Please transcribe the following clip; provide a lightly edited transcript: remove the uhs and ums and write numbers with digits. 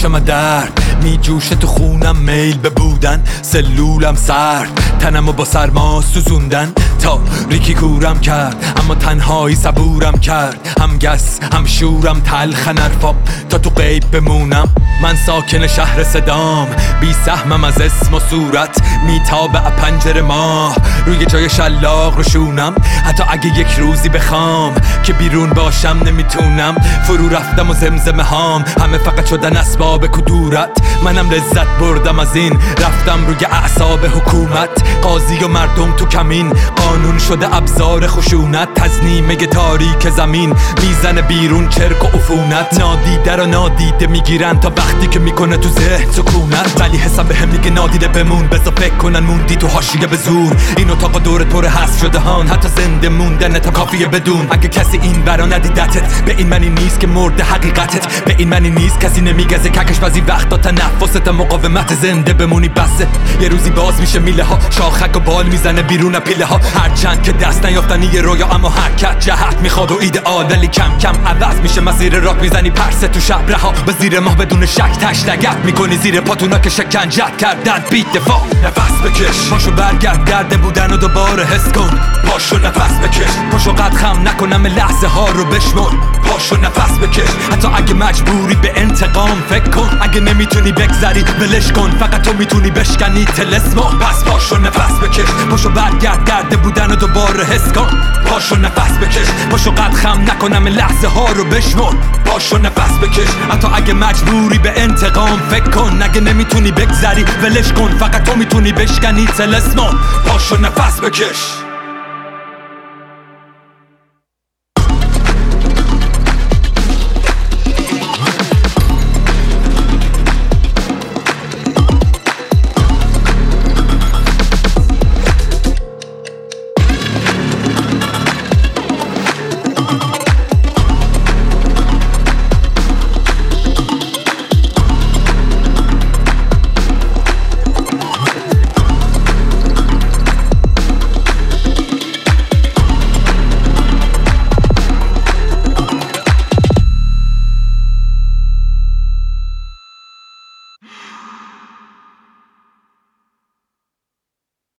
چشم درد می جوشه تو خونم، میل به بودن سلولم سرد، تنمو با سرما سوزوندن تاریکی کورم کرد، اما تنهایی صبورم کرد، هم گس هم شورم تلخ نرفام تا تو غیب بمونم. من ساکن شهر صدام، بی سهمم از اسم و صورت، میتابه پنجره ماه روی جای شلاق روشونم. حتی اگه یک روزی بخوام که بیرون باشم نمیتونم، فرو رفتم و زمزمه هام همه فقط شدن اسباب کدورت. منم لذت بردم از این، رفتم روی اعصاب حکومت، قاضی و مردم تو کمین، قانون شده ابزار خشونت. تزنیمه تاریک زمین میزنه بیرون چرک و عفونت، نادیده رو نادیده میگیرن تا وقتی که میکنه تو ذهن سکونت. ولی حساب بهم میگه نادیده بمون، بذار فکر کنن موندی تو حاشیه به زور. این اتاق دور پر حذف شده هان، حتی زنده موندن تا کافیه بدون اگه کسی این برا ندیدتت. به این معنی نیست که مرده حقیقتت، به این معنی نیست کسی نمیگزه ککش بعضی وقتا تنفست مقاومت. زنده بمونی بسه، یه روزی باز میشه میله ها، شاخک و بال میزنه بیرون پیله ها. هرچند که دست نیافتنی یه رویا، اما حرکت جهت میخواد و ایدئال، ولی کم کم عوض میشه مسیر راه. میزنی پرسه تو شب رها به زیر ماه بدون شک، تشلگت میکنی زیر پاتونا که شکنجت کردن. بیت دفاع نفس بکش، پاشو برگرد گرده بودن و دوباره حس کن. پاشو نفس بکش، پاشو قد خم نکنم لحظه ها رو بشمر. پاشو نفس بکش، حتی اگه مجبوری به انتقام فکر کن. اگه نمیتونی بگذری ولش کن، فقط تو میتونی بشکنی طلسمو. پس پاشو نفس بکش، پاشو برگرد گرده بودن و دوباره حس کن. پاشو نفس بکش، پاشو قد خم نکنم لحظه ها رو بشمر. پاشو نفس بکش، حتی اگه مجبوری به انتقام فکر کن. اگه نمیتونی بگذری ولش کن، فقط تو میتونی بشکنی طلسمو. پاشو نفس بکش.